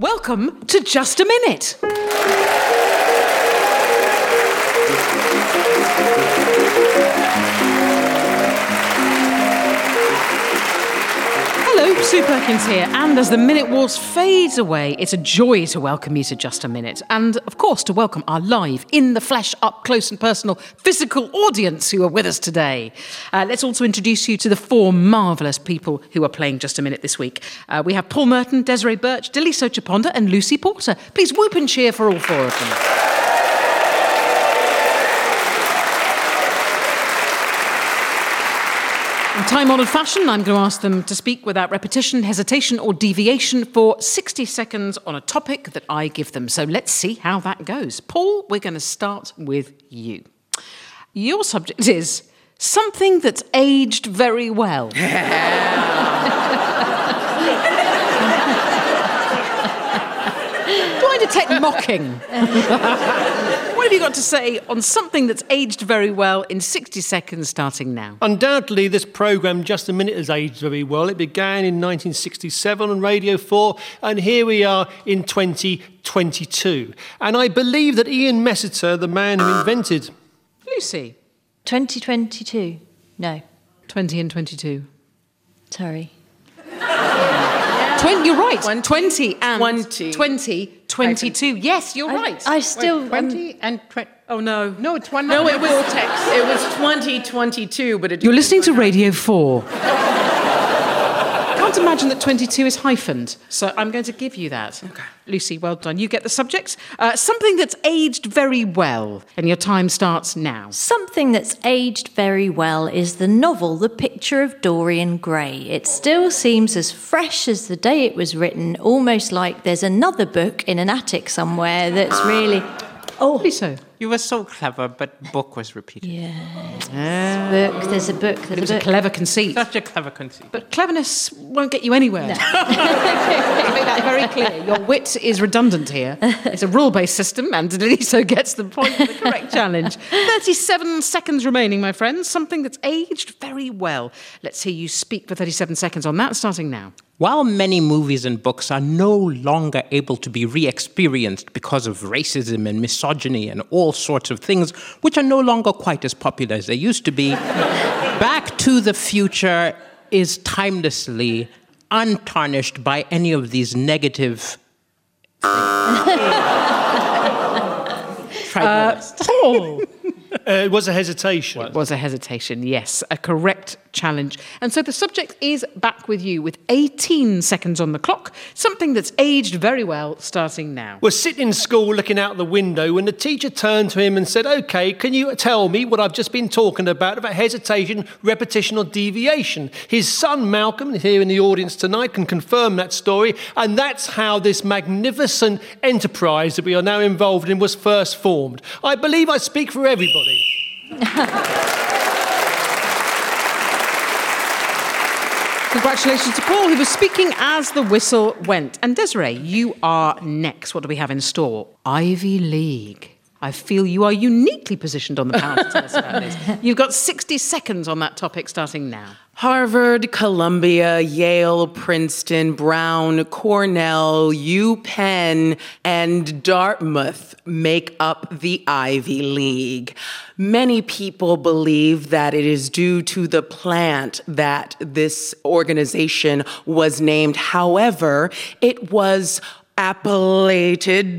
Welcome to Just a Minute. Hello, Sue Perkins here, and as the Minute Wars fades away, it's a joy to welcome you to Just a Minute, and of course to welcome our live, in the flesh, up close and personal, physical audience who are with us today. Let's also introduce you to the four marvellous people who are playing Just a Minute this week. We have Paul Merton, Desiree Birch, Daliso Chaponda and Lucy Porter. Please whoop and cheer for all four of them. In time-honoured fashion, I'm going to ask them to speak without repetition, hesitation or deviation for 60 seconds on a topic that I give them. So let's see how that goes. Paul, we're going to start with you. Your subject is something that's aged very well. Do I detect mocking? What have you got to say on something that's aged very well in 60 seconds starting now? Undoubtedly, this programme, Just a Minute, has aged very well. It began in 1967 on Radio 4, and here we are in 2022. And I believe that Ian Messiter, the man who invented... Lucy? 2022. No. 20 and 22. Sorry. You're right. 20 and 2022. Yes, you're right. I still... 20 and 20. Oh, no. No, it's one. No, it was Vortex. It was 2022, but it. You're listening to Radio 4. Can't imagine that 22 is hyphened, so I'm going to give you that. Okay. Lucy, well done. You get the subject. Something that's aged very well, and your time starts now. Something that's aged very well is the novel The Picture of Dorian Gray. It still seems as fresh as the day it was written, almost like there's another book in an attic somewhere that's really... Oh, so. You were so clever, but book was repeated. There's a book. It was a clever conceit. Such a clever conceit. But cleverness won't get you anywhere. No. Make that very clear. Your wit is redundant here. It's a rule-based system, and Daliso gets the point for the correct challenge. 37 seconds remaining, my friends. Something that's aged very well. Let's hear you speak for 37 seconds on that, starting now. While many movies and books are no longer able to be re-experienced because of racism and misogyny and all sorts of things, which are no longer quite as popular as they used to be, Back to the Future is timelessly untarnished by any of these negative... Paul. It was a hesitation. It was a hesitation, yes. A correct challenge. And so the subject is back with you with 18 seconds on the clock. Something that's aged very well, starting now. Was sitting in school looking out the window when the teacher turned to him and said, OK, can you tell me what I've just been talking about hesitation, repetition or deviation? His son, Malcolm, here in the audience tonight, can confirm that story. And that's how this magnificent enterprise that we are now involved in was first formed. I believe I speak for everybody. Congratulations to Paul, who was speaking as the whistle went. And Desiree, you are next. What do we have in store? Ivy League. I feel you are uniquely positioned on the panel to tell us about this. You've got 60 seconds on that topic starting now. Harvard, Columbia, Yale, Princeton, Brown, Cornell, UPenn, and Dartmouth make up the Ivy League. Many people believe that it is due to the plant that this organization was named. However, it was appellated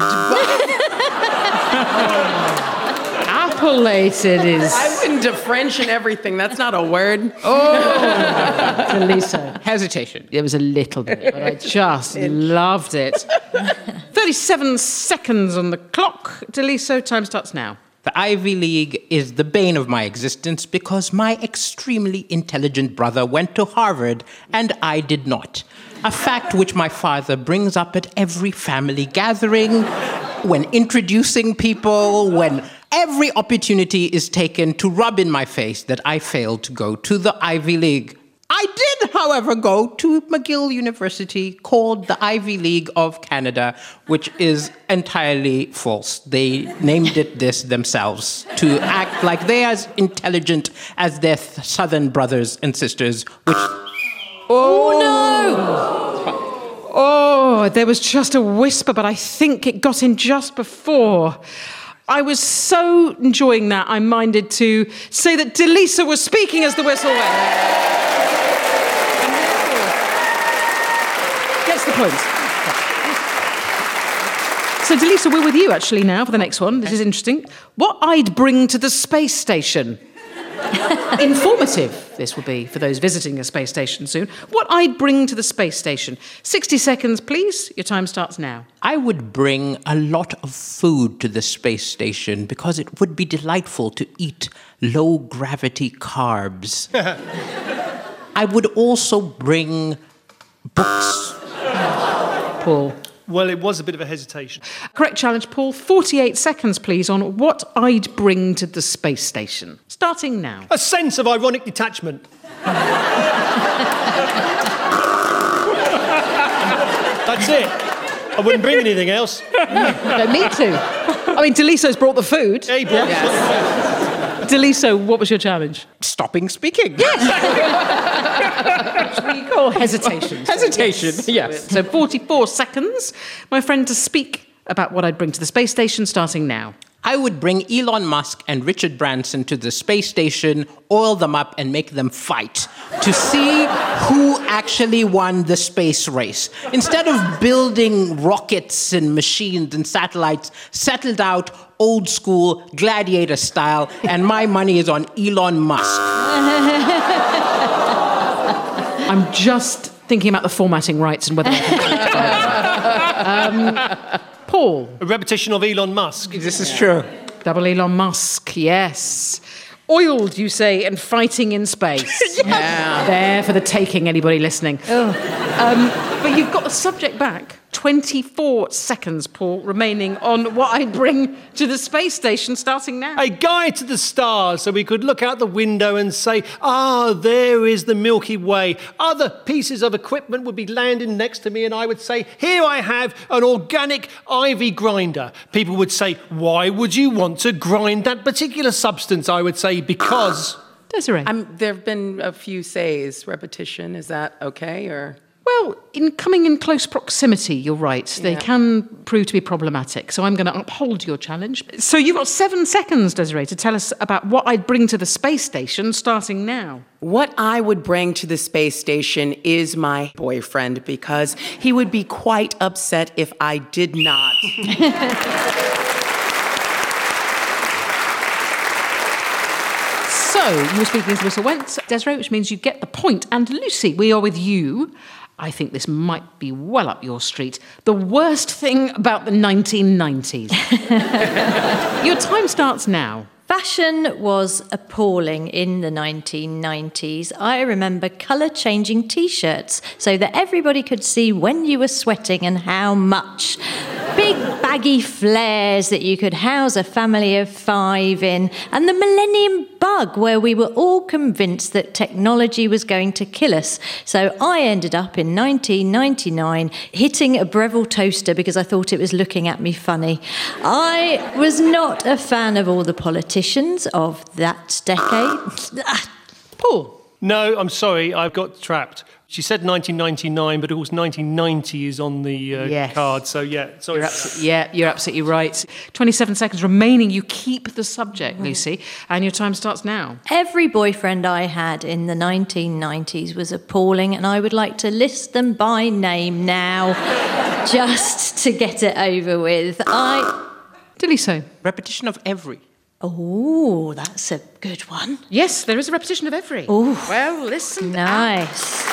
Appellated is... I've been to French and everything. That's not a word. Oh, Daliso. Hesitation. It was a little bit, but I just loved it. 37 seconds on the clock. Daliso, time starts now. The Ivy League is the bane of my existence because my extremely intelligent brother went to Harvard and I did not. A fact which my father brings up at every family gathering, when introducing people, when every opportunity is taken to rub in my face that I failed to go to the Ivy League. I did, however, go to McGill University, called the Ivy League of Canada, which is entirely false. They named it this themselves to act like they are as intelligent as their southern brothers and sisters, which... Oh, no! Oh, there was just a whisper, but I think it got in just before. I was so enjoying that, I minded to say that Delisa was speaking as the whistle went. Gets the point. So, Delisa, we're with you actually now for the next one. This is interesting. What I'd bring to the space station. Informative, this will be for those visiting a space station soon. What I'd bring to the space station. 60 seconds, please. Your time starts now. I would bring a lot of food to the space station because it would be delightful to eat low-gravity carbs. I would also bring books. Paul. Well, it was a bit of a hesitation. Correct challenge, Paul. 48 seconds, please, on what I'd bring to the space station. Starting now. A sense of ironic detachment. That's it. I wouldn't bring anything else. No, me too. I mean, Deliso's brought the food. Yeah, he brought Deliso, what was your challenge? Stopping speaking. Which we call hesitation. Hesitation, yes. So 44 seconds, my friend, to speak about what I'd bring to the space station, starting now. I would bring Elon Musk and Richard Branson to the space station, oil them up, and make them fight to see who actually won the space race. Instead of building rockets and machines and satellites, settled out old school, gladiator style, and my money is on Elon Musk. I'm just thinking about the formatting rights and whether I can... Paul. A repetition of Elon Musk. This is true. Double Elon Musk, yes. Oiled, you say, and fighting in space. Yes. Yeah. There for the taking, anybody listening. But you've got the subject back. 24 seconds, Paul, remaining on what I bring to the space station, starting now. A guide to the stars so we could look out the window and say, there is the Milky Way. Other pieces of equipment would be landing next to me and I would say, here I have an organic ivy grinder. People would say, why would you want to grind that particular substance? I would say, because... Desiree. There have been a few says. Repetition, is that okay, or...? Well, in coming in close proximity, you're right. They can prove to be problematic. So I'm going to uphold your challenge. So you've got 7 seconds, Desiree, to tell us about what I'd bring to the space station, starting now. What I would bring to the space station is my boyfriend, because he would be quite upset if I did not. So you were speaking as the whistle went, Desiree, which means you get the point. And Lucy, we are with you. I think this might be well up your street. The worst thing about the 1990s. Your time starts now. Fashion was appalling in the 1990s. I remember colour-changing T-shirts so that everybody could see when you were sweating and how much. Big baggy flares that you could house a family of 5 in, and the Millennium Bug, where we were all convinced that technology was going to kill us. So I ended up in 1999 hitting a Breville toaster because I thought it was looking at me funny. I was not a fan of all the politicians of that decade. Paul. No, I'm sorry, I've got trapped. She said 1999, but it was 1990 is on the card. So, sorry. You're absolutely right. 27 seconds remaining. You keep the subject, Lucy, and your time starts now. Every boyfriend I had in the 1990s was appalling, and I would like to list them by name now, just to get it over with. Deliso. Repetition of every. Oh, that's a good one. Yes, there is a repetition of every. Ooh. Well, listen. Nice.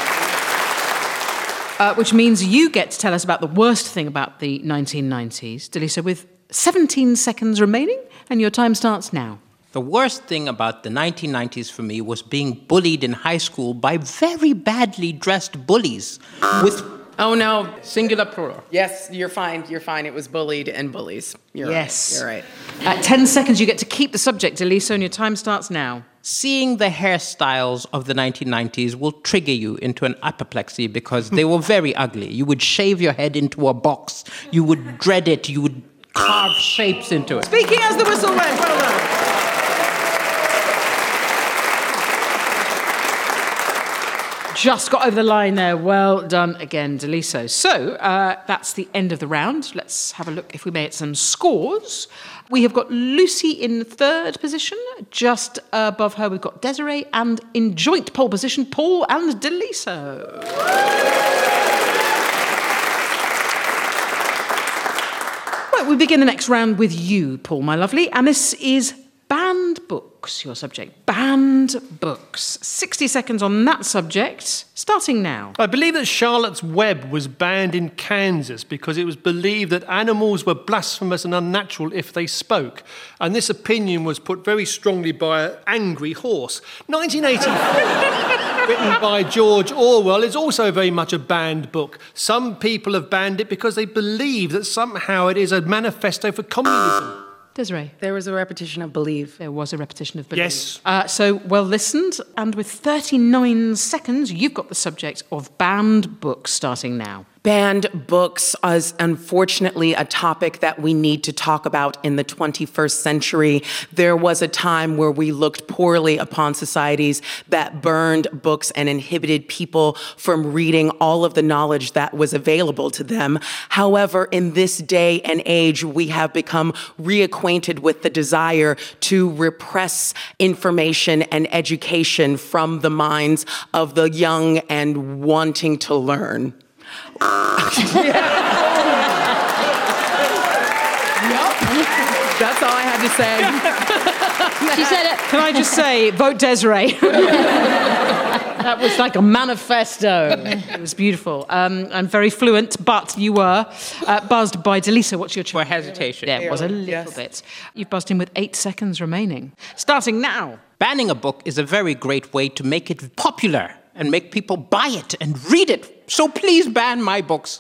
Which means you get to tell us about the worst thing about the 1990s. Deliso, with 17 seconds remaining, and your time starts now. The worst thing about the 1990s for me was being bullied in high school by very badly dressed bullies with... Oh, no. Singular plural. Yes, you're fine. It was bullied and bullies. You're yes. Right. You're right. At 10 seconds, you get to keep the subject, Deliso, and your time starts now. Seeing the hairstyles of the 1990s will trigger you into an apoplexy because they were very ugly. You would shave your head into a box. You would dread it. You would carve shapes into it. Speaking as the whistle went. Well done. Just got over the line there. Well done again, Deliso. So that's the end of the round. Let's have a look if we made some scores. We have got Lucy in third position. Just above her, we've got Desiree. And in joint pole position, Paul and Deliso. Right, we begin the next round with you, Paul, my lovely. And this is banned books, your subject. Banned books. 60 seconds on that subject, starting now. I believe that Charlotte's Web was banned in Kansas because it was believed that animals were blasphemous and unnatural if they spoke. And this opinion was put very strongly by an angry horse. 1984, written by George Orwell, is also very much a banned book. Some people have banned it because they believe that somehow it is a manifesto for communism. Desiree. There was a repetition of believe. There was a repetition of believe. Yes. So well listened, and with 39 seconds, you've got the subject of banned books starting now. Banned books is unfortunately a topic that we need to talk about in the 21st century. There was a time where we looked poorly upon societies that burned books and inhibited people from reading all of the knowledge that was available to them. However, in this day and age, we have become reacquainted with the desire to repress information and education from the minds of the young and wanting to learn. Yep. That's all I had to say. She said it. Can I just say, vote Desiree. That was like a manifesto. It was beautiful. And very fluent, but you were buzzed by Deliso. What's your choice? For hesitation. Yeah, it was a little bit. You've buzzed in with 8 seconds remaining. Starting now. Banning a book is a very great way to make it popular and make people buy it and read it. So please ban my books.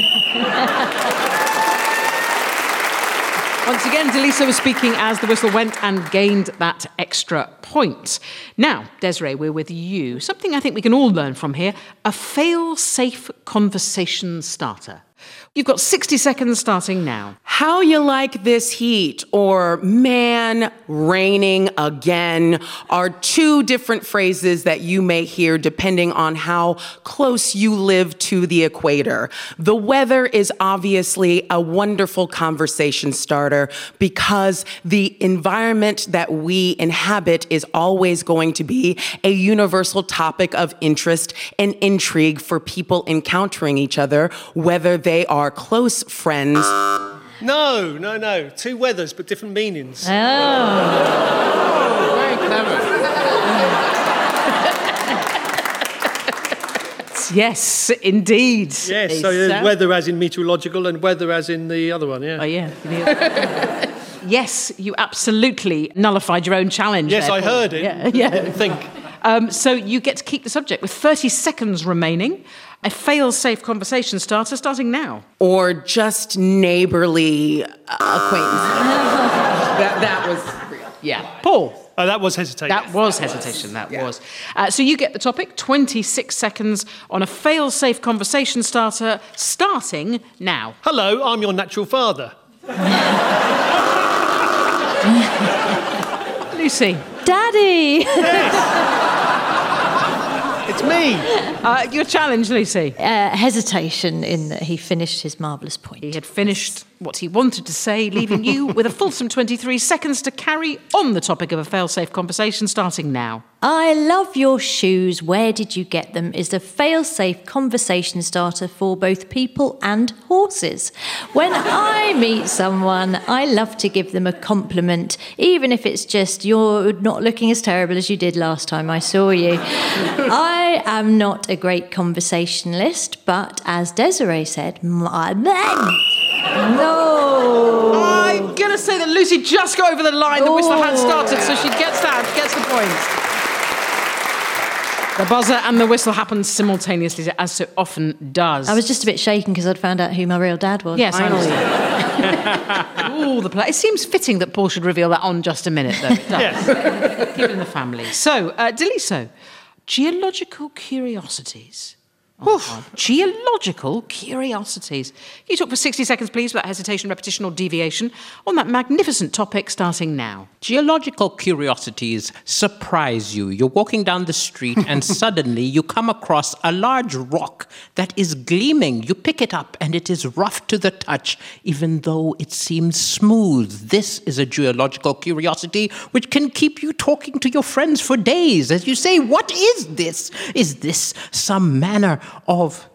Once again, Deliso was speaking as the whistle went and gained that extra point. Now, Desiree, we're with you. Something I think we can all learn from here, a fail-safe conversation starter. You've got 60 seconds starting now. How you like this heat or man, raining again are two different phrases that you may hear depending on how close you live to the equator. The weather is obviously a wonderful conversation starter because the environment that we inhabit is always going to be a universal topic of interest and intrigue for people encountering each other, whether they are close friends. No. Two weathers, but different meanings. Oh. Very clever. Yes, indeed. Yes, so there's weather as in meteorological and weather as in the other one, yeah. Oh, yeah. Yes, you absolutely nullified your own challenge. Yes, there, I Paul. heard it. Yeah. I didn't think. So you get to keep the subject with 30 seconds remaining. A fail-safe conversation starter starting now. Or just neighborly acquaintances. that was real. Yeah. Paul. Oh, that was hesitation. That was hesitation, that was. So you get the topic, 26 seconds on a fail-safe conversation starter starting now. Hello, I'm your natural father. Lucy. Daddy! It's me. Your challenge, Lucy. Hesitation in that he finished his marvellous point. He had finished what he wanted to say, leaving you with a fulsome 23 seconds to carry on the topic of a fail-safe conversation starting now. I love your shoes. Where did you get them? Is a fail-safe conversation starter for both people and horses. When I meet someone, I love to give them a compliment, even if it's just, you're not looking as terrible as you did last time I saw you. I am not a great conversationalist, but as Desiree said, no. I'm going to say that Lucy just got over the line. The whistle had started, so she gets that, gets the point. The buzzer and the whistle happened simultaneously, as so often does. I was just a bit shaken because I'd found out who my real dad was. Yes, finally. Ooh, the play. It seems fitting that Paul should reveal that on Just a Minute, though. It does. Yes. Keep it in the family. So, Deliso, geological curiosities. Geological curiosities. Can you talk for 60 seconds, please, without hesitation, repetition, or deviation, on that magnificent topic starting now? Geological curiosities surprise you. You're walking down the street and suddenly you come across a large rock that is gleaming. You pick it up and it is rough to the touch, even though it seems smooth. This is a geological curiosity which can keep you talking to your friends for days as you say, "What is this? Is this some manner of..."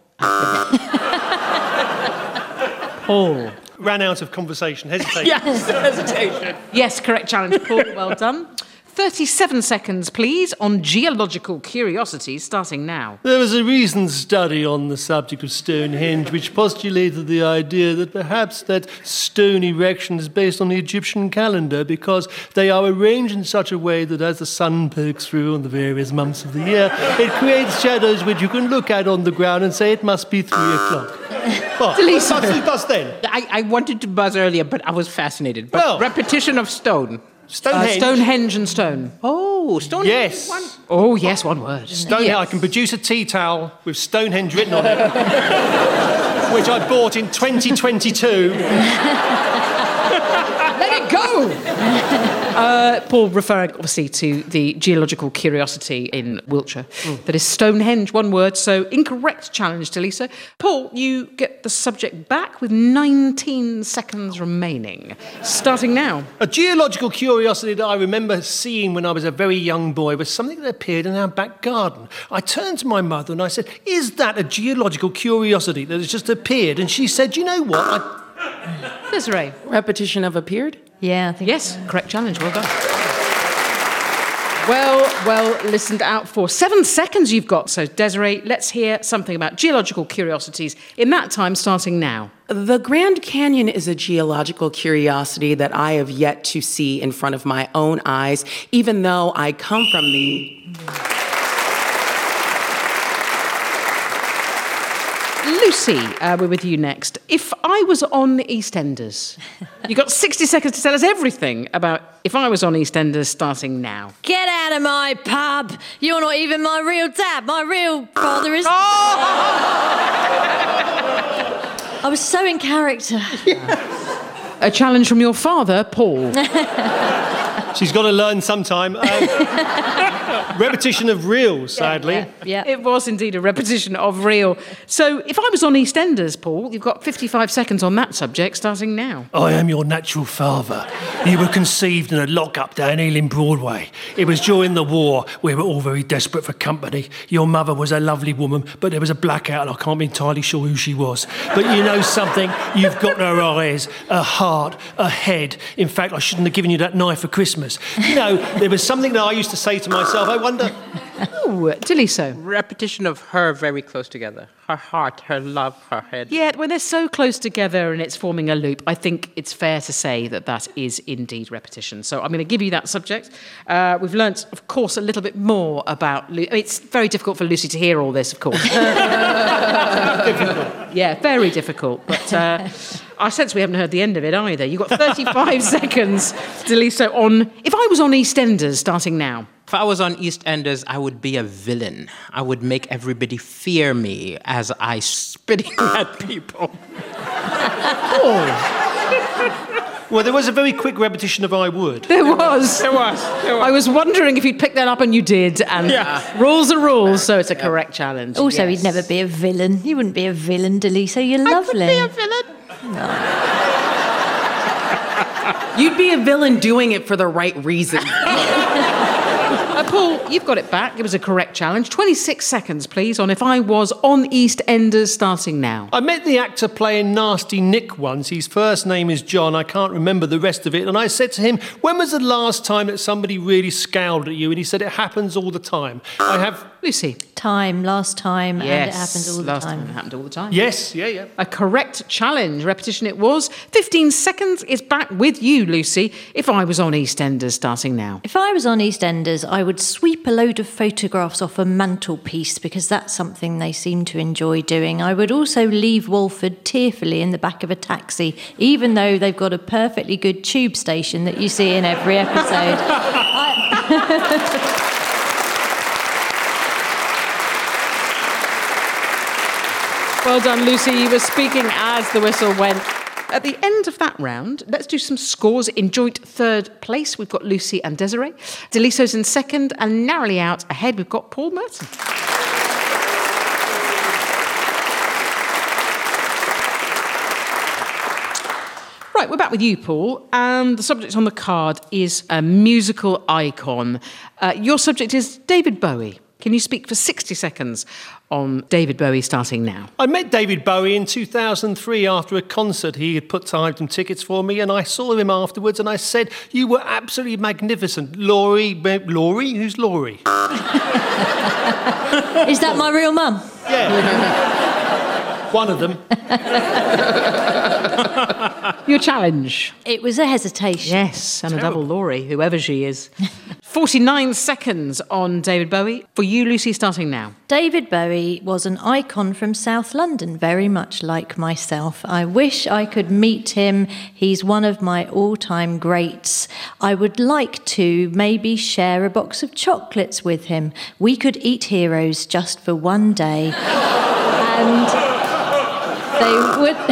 Paul. Ran out of conversation. Hesitation. Yes, hesitation. Yes, correct challenge, Paul. Well done. 37 seconds, please, on geological curiosities, starting now. There was a recent study on the subject of Stonehenge which postulated the idea that perhaps that stone erection is based on the Egyptian calendar because they are arranged in such a way that as the sun pokes through on the various months of the year, it creates shadows which you can look at on the ground and say it must be 3 o'clock. Well, buzz then. I wanted to buzz earlier, but I was fascinated. But repetition of stone. Stonehenge. Stonehenge and stone. Oh, Stonehenge. Yes. Oh, yes, one word. Stonehenge. Yes. I can produce a tea towel with Stonehenge written on it, which I bought in 2022. Let it go! Paul, referring obviously to the geological curiosity in Wiltshire. That is Stonehenge, one word, so incorrect challenge to Lisa. Paul, you get the subject back with 19 seconds remaining. Starting now. A geological curiosity that I remember seeing when I was a very young boy was something that appeared in our back garden. I turned to my mother and I said, "Is that a geological curiosity that has just appeared?" And she said, "You know what? Desiree. Repetition of appeared? Yeah, I think Yes, correct challenge. Well done. Well listened out for. 7 seconds you've got. So, Desiree, let's hear something about geological curiosities in that time, starting now. The Grand Canyon is a geological curiosity that I have yet to see in front of my own eyes, even though I come from the... Lucy, we're with you next. If I was on EastEnders, you've got 60 seconds to tell us everything about if I was on EastEnders starting now. Get out of my pub! You're not even my real dad. My real father is... I was so in character. A challenge from your father, Paul. She's got to learn sometime." Repetition of real, sadly. Yeah. It was indeed a repetition of real. So if I was on EastEnders, Paul, you've got 55 seconds on that subject, starting now. "I am your natural father. You were conceived in a lock-up down Ealing Broadway. It was during the war. We were all very desperate for company. Your mother was a lovely woman, but there was a blackout and I can't be entirely sure who she was. But you know something? You've got her eyes, her heart, her head. In fact, I shouldn't have given you that knife for Christmas. You know, there was something that I used to say to myself, I wonder..." Oh, Deliso. Repetition of her very close together. Her heart, her love, her head. Yeah, when they're so close together and it's forming a loop, I think it's fair to say that that is indeed repetition. So I'm going to give you that subject. We've learnt, of course, a little bit more about... It's very difficult for Lucy to hear all this, of course. Yeah, very difficult. But I sense we haven't heard the end of it either. You've got 35 seconds, Deliso, on... If I was on EastEnders, starting now. If I was on EastEnders, I would be a villain. I would make everybody fear me as I spitting at people. Well, there was a very quick repetition of "I would." There was. I was wondering if you'd pick that up, and you did. And rules are rules, so it's a correct challenge. Also, yes. he'd never be a villain. You wouldn't be a villain, Deliso. You're lovely. I could be a villain. You'd be a villain doing it for the right reason. Paul, you've got it back. It was a correct challenge. 26 seconds, please, on if I was on EastEnders, starting now. I met the actor playing Nasty Nick once. His first name is John. I can't remember the rest of it. And I said to him, "When was the last time that somebody really scowled at you?" And he said, "It happens all the time." I have... Lucy. Last time, and it happens all the last time. time it happened all the time. Yes, yeah. A correct challenge. Repetition it was. 15 seconds is back with you, Lucy. If I was on EastEnders, starting now. If I was on EastEnders, I would sweep a load of photographs off a mantelpiece because that's something they seem to enjoy doing. I would also leave Walford tearfully in the back of a taxi, even though they've got a perfectly good tube station that you see in every episode. Well done, Lucy. You were speaking as the whistle went. At the end of that round, let's do some scores. In joint third place, we've got Lucy and Desiree. Deliso's in second, and narrowly out ahead, we've got Paul Merton. Right, we're back with you, Paul, and the subject on the card is a musical icon. Your subject is David Bowie. Can you speak for 60 seconds on David Bowie starting now? I met David Bowie in 2003 after a concert. He had put some tickets for me, and I saw him afterwards, and I said, "You were absolutely magnificent." Laurie? Who's Laurie? Is that my real mum? Yeah. One of them. Your challenge? It was a hesitation. Yes, and a double Laurie, whoever she is. 49 seconds on David Bowie. For you, Lucy, starting now. David Bowie was an icon from South London, very much like myself. I wish I could meet him. He's one of my all-time greats. I would like to maybe share a box of chocolates with him. We could eat heroes just for one day. And they would...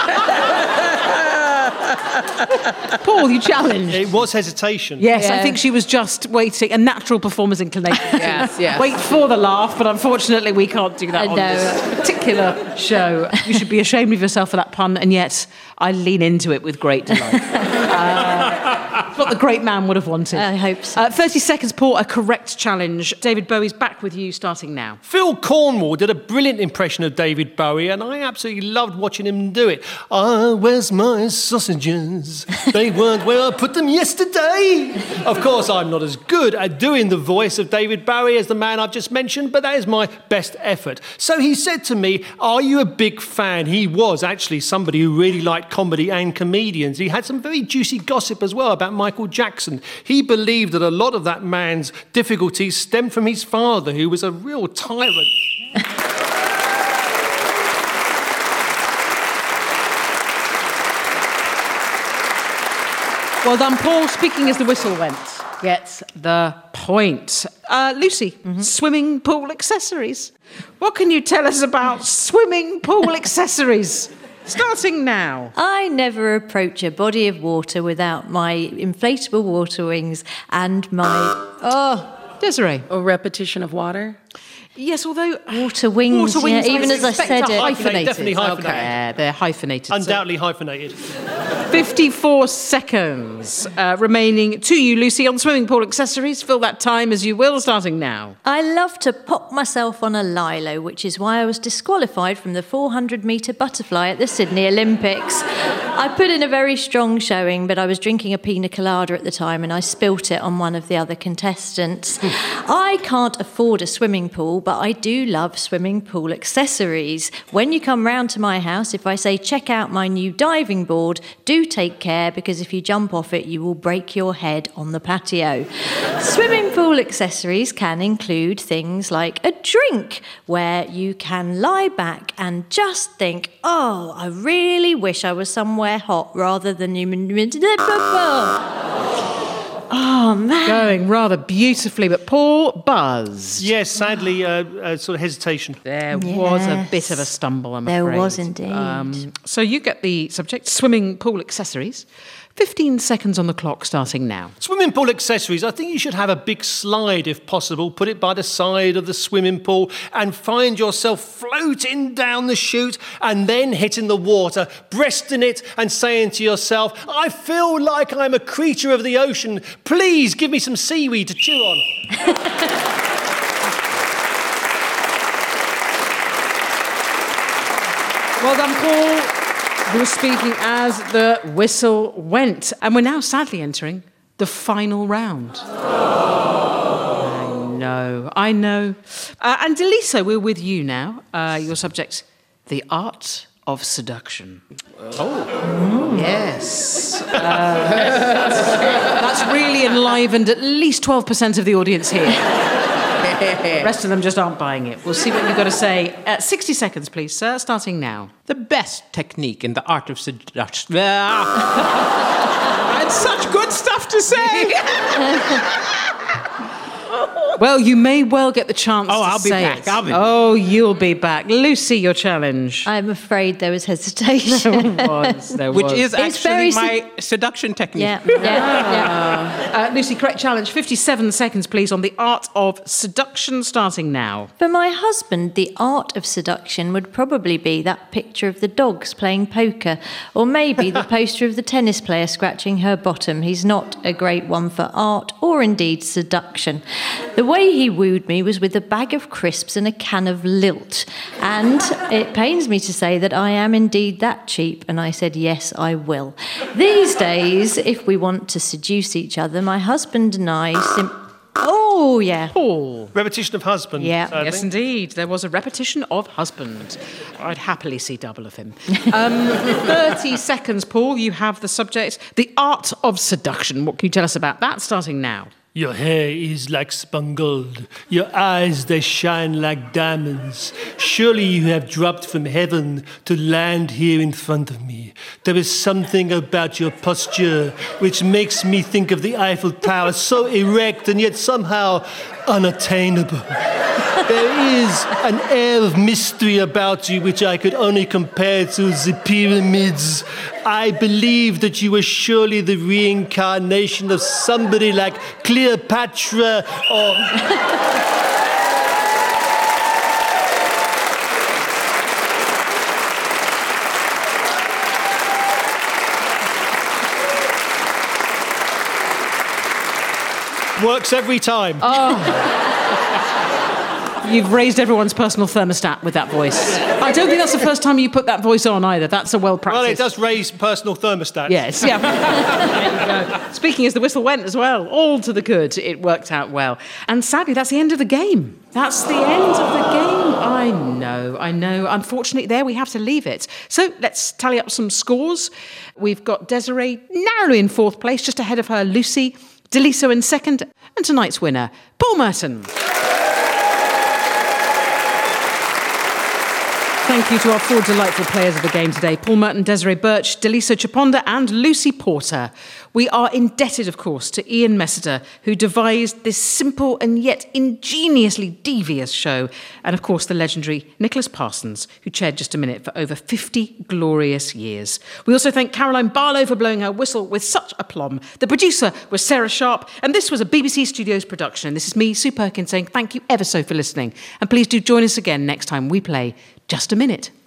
Paul, you challenged. It was hesitation. Yes, Yeah. I think she was just waiting, a natural performer's inclination. Yes. Wait for the laugh, but unfortunately we can't do that I on know. this particular show. You should be ashamed of yourself for that pun, and yet I lean into it with great delight. What the great man would have wanted. I hope so. 30 seconds, Paul, a correct challenge. David Bowie's back with you starting now. Phil Cornwall did a brilliant impression of David Bowie, and I absolutely loved watching him do it. Where's my sausages? They weren't where I put them yesterday. Of course, I'm not as good at doing the voice of David Bowie as the man I've just mentioned, but that is my best effort. So he said to me, "Are you a big fan?" He was actually somebody who really liked comedy and comedians. He had some very juicy gossip as well about Michael Jackson. He believed that a lot of that man's difficulties stemmed from his father, who was a real tyrant. Well done, Paul. Speaking as the whistle went, gets the point. Lucy, swimming pool accessories. What can you tell us about swimming pool accessories? Starting now. I never approach a body of water without my inflatable water wings and my... Desiree. A repetition of water? Yes, although... Water wings, yeah, even as I said it. Hyphenated. Definitely hyphenated. Yeah, they're hyphenated. Undoubtedly hyphenated. 54 seconds remaining to you, Lucy, on swimming pool accessories. Fill that time as you will, starting now. I love to pop myself on a lilo, which is why I was disqualified from the 400-metre butterfly at the Sydney Olympics. I put in a very strong showing, but I was drinking a pina colada at the time and I spilt it on one of the other contestants. I can't afford a swimming pool, but I do love swimming pool accessories. When you come round to my house, if I say, check out my new diving board, do take care, because if you jump off it, you will break your head on the patio. Swimming pool accessories can include things like a drink, where you can lie back and just think, oh, I really wish I was somewhere hot rather than... Oh, man. Going rather beautifully, but Paul, buzz. Yes, sadly, sort of hesitation. There was a bit of a stumble, I'm afraid. There was indeed. So you get the subject, swimming pool accessories. 15 seconds on the clock, starting now. Swimming pool accessories, I think you should have a big slide if possible. Put it by the side of the swimming pool and find yourself floating down the chute and then hitting the water, breasting it and saying to yourself, I feel like I'm a creature of the ocean. Please give me some seaweed to chew on. Well done, Paul, who was speaking as the whistle went. And we're now sadly entering the final round. I know. And Deliso, we're with you now. Your subject, the art of seduction. Oh. Yes. That's really enlivened at least 12% of the audience here. The rest of them just aren't buying it. We'll see what you've got to say. 60 seconds, please, sir, starting now. The best technique in the art of seduction. I had such good stuff to say. Well, you may well get the chance to I'll be say back. it. I'll be back. Oh, you'll be back. Lucy, your challenge. I'm afraid there was hesitation. There Which was. is It's actually very my seduction technique. yeah. Lucy, correct challenge. 57 seconds, please, on the art of seduction, starting now. For my husband, the art of seduction would probably be that picture of the dogs playing poker, or maybe the poster of the tennis player scratching her bottom. He's not a great one for art or indeed seduction. The way he wooed me was with a bag of crisps and a can of Lilt. And it pains me to say that I am indeed that cheap, and I said, yes, I will. These days, if we want to seduce each other, my husband and I Oh, yeah. Paul. Repetition of husband. Yeah. sadly. Yes, indeed. There was a repetition of husband. I'd happily see double of him. 30 seconds, Paul. You have the subject. The art of seduction. What can you tell us about that, starting now? Your hair is like spun gold. Your eyes, they shine like diamonds. Surely you have dropped from heaven to land here in front of me. There is something about your posture which makes me think of the Eiffel Tower, so erect and yet somehow unattainable. There is an air of mystery about you which I could only compare to the pyramids. I believe that you are surely the reincarnation of somebody like Cleopatra or... Works every time. You've raised everyone's personal thermostat with that voice. I don't think that's the first time you put that voice on either. That's a well-practiced... Well, it does raise personal thermostats. Yes, yeah. There you go. Speaking as the whistle went as well, all to the good. It worked out well. And sadly, that's the end of the game. That's the end of the game. I know. Unfortunately, there we have to leave it. So let's tally up some scores. We've got Desiree narrowly in fourth place, just ahead of her Lucy, Deliso in second, and tonight's winner, Paul Merton. Thank you to our four delightful players of the game today, Paul Merton, Desiree Birch, Deliso Chaponda and Lucy Porter. We are indebted, of course, to Ian Messiter, who devised this simple and yet ingeniously devious show, and of course the legendary Nicholas Parsons, who chaired Just a Minute for over 50 glorious years. We also thank Caroline Barlow for blowing her whistle with such aplomb. The producer was Sarah Sharp, and this was a BBC Studios production. This is me, Sue Perkins, saying thank you ever so for listening. And please do join us again next time we play Just a Minute.